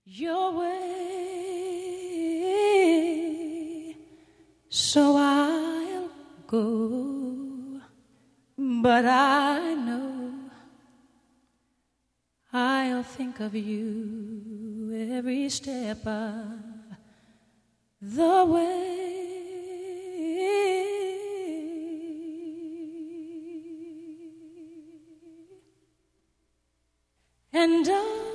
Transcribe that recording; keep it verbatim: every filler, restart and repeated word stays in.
your way, so I'll go, but I know I'll think of you every step of the way. And I